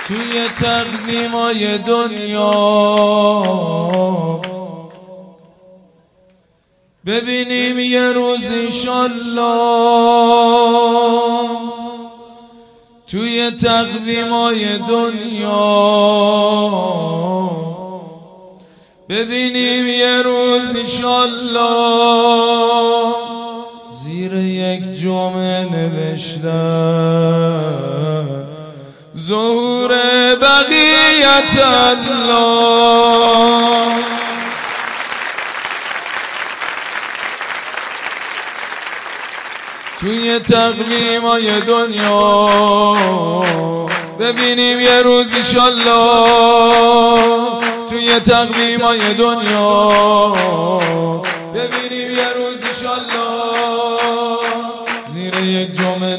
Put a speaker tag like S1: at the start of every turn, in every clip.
S1: توی تقویمای دنیا ببینیم یه روز انشالله. توی تقویمای دنیا ببینیم یه روز انشالله. زیر یک جمعه نوشتن ظهور بقیت الله. توی تقویمای دنیا ببینیم یه روز انشالله. توی تقویمای دنیا ببینیم یه روز انشالله. زیر یک جمعه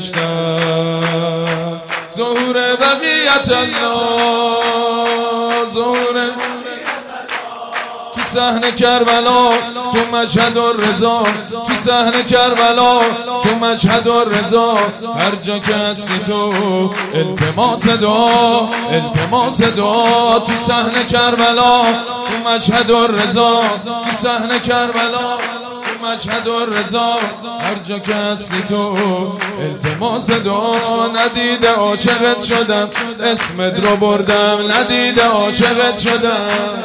S1: نوشتن ظهور بقیت الله. ظهور تو صحن کربلا، تو مشهد الرضا، تو صحن کربلا، تو مشهد الرضا. هر جا که هستی تو التماس دعا، التماس دعا. تو صحن کربلا، تو مشهد الرضا، تو صحن کربلا، مشهد الرضا. هر جا که هستی تو التماس دعا. ندیده عاشقت شدم، اسمت رو بردم. ندیده عاشقت شدم،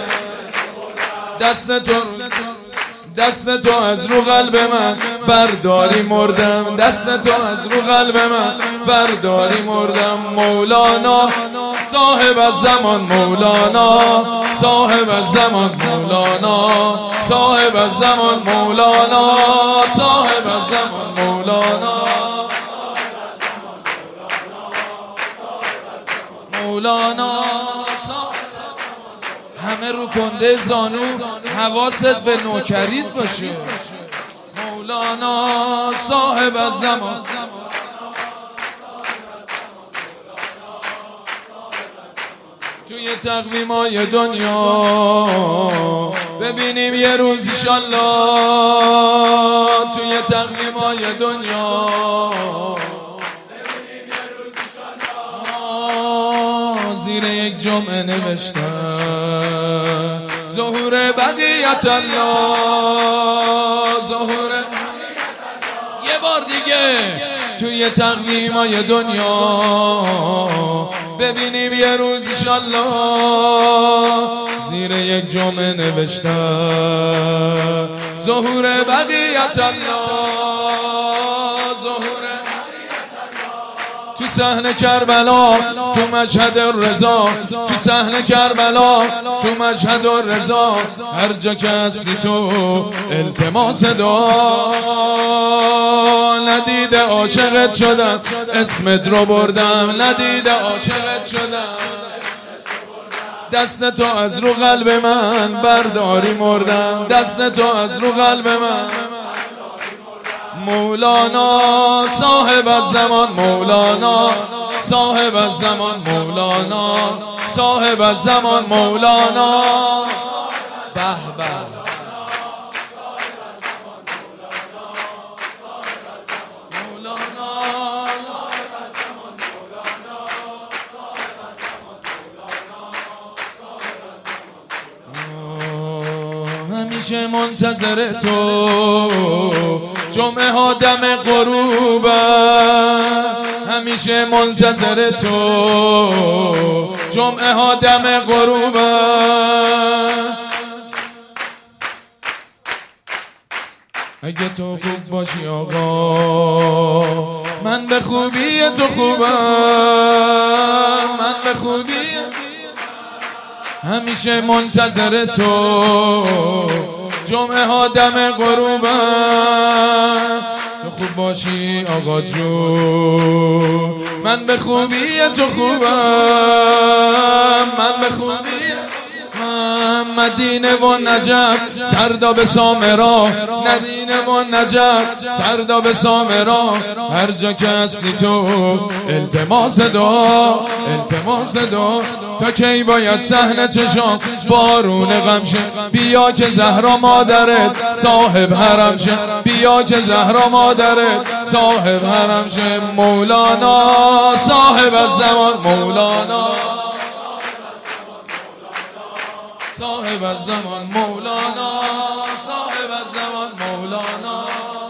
S1: دست تو از رو قلب من برداری مردم. دست تو از رو قلب من برداری مردم. مولانا صاحب الزمان، مولانا صاحب الزمان، مولانا صاحب الزمان، مولانا صاحب الزمان، مولانا مولانا. همه رو کنده زانو، حواست به نوکریت باشه. مولانا صاحب الزمان. توی تقویمای دنیا ببینیم یه روز انشالله. توی تقویمای دنیا زیر یک جمعه نوشتن ظهور بقیت الله. ظهور یه بار دیگه. توی تقویمای دنیا ببینیم یه روز انشالله. زیر یک جمعه نوشتن ظهور بقیت الله. ظهور تو صحن کربلا، تو مشهد الرضا، تو صحن کربلا، تو مشهد الرضا. هر جا که هستی تو التماس دعا. ندیده عاشقت شدم، اسمت رو بردم. ندیده عاشقت شدم، دست تو از رو قلب من برداری مردم. دست تو از رو قلب من. مولانا صاحب الزمان، مولانا صاحب الزمان، مولانا صاحب الزمان، مولانا. به به همیشه منتظر تو، جمعه ها دم غروبم. همیشه منتظر تو، جمعه ها دم غروبم. اگه تو خوب باشی آقا، من به خوبی تو خوبم. من به خوبی همیشه منتظر تو، جمعه ها دم غروبم. تو خوب باشی آقا جون، من به خوبی تو خوبم. من به خوبی مدینه و نجف، سرداب سامرا. مدینه و نجف، سرداب سامرا. هر جا که هستی تو التماس دعا، التماس دعا. تا کی باید صحنه چشام بارون غم شه؟ بیا که زهرا مادرت صاحب حرم شه، بیا که زهرا مادرت صاحب حرم شه. مولانا صاحب الزمان، مولانا صاحب الزمان، مولانا صاحب الزمان، مولانا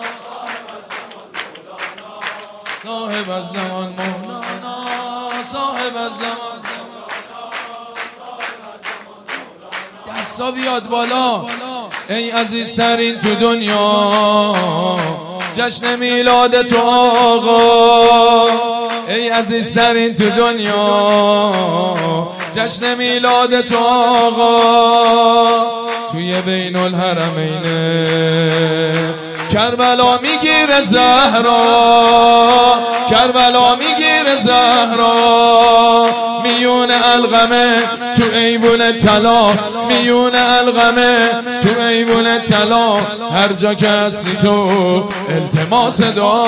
S1: صاحب الزمان، مولانا صاحب الزمان. دستا بیاد بالا. ای عزیزترین تو دنیا جشن میلاد تو آقا، ای عزیزترین تو دنیا جشن میلاد تو آقا. توی بین الحرمین کربلا میگیره زهرا، کربلا میگیره زهرا. میون القمه تو ایوون طلا، میون القمه تو ایوون طلا. هر جا که هستی تو التماس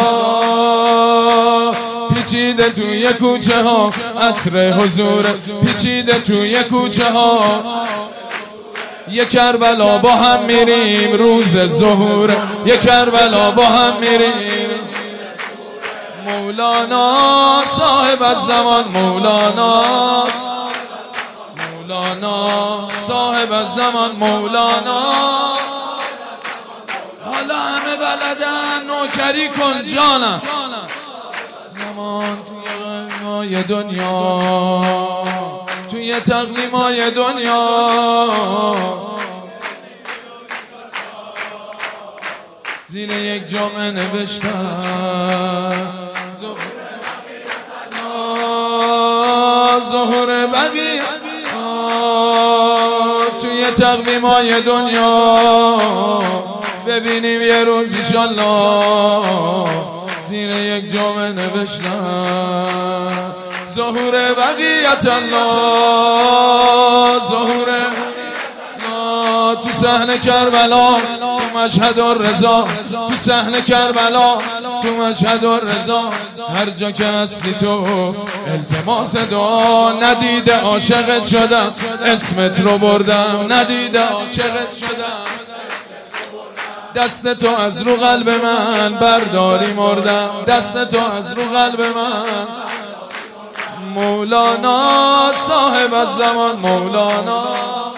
S1: دعا. پیچیده توی کوچه ها عطر حضور، پیچیده توی کوچه ها. یه کربلا با هم میریم روز ظهور، یه کربلا با هم میریم. مولانا صاحب الزمان، مولانا مولانا صاحب الزمان، مولانا. حالا همه بلدن نوکری کن جانم. نمان توی غمای دنیا، توی تقلیمای دنیا. زیر یک جامعه نوشتم ظهور بقیه توی تقویمای دنیا. ببینیم یه روز ایشالله زیر یک جامعه نوشتم ظهور بقیت الله، ظهور تو صحن کربلا، تو مشهد الرضا، تو صحن کربلا، تو مشهد الرضا. هر جا که هستی تو التماس دعا. ندیده عاشقت شدم اسمت رو بردم، ندیده عاشقت شدم دست تو از رو قلب من برداری مردم، دست تو از رو قلب من. مولانا صاحب الزمان، مولانا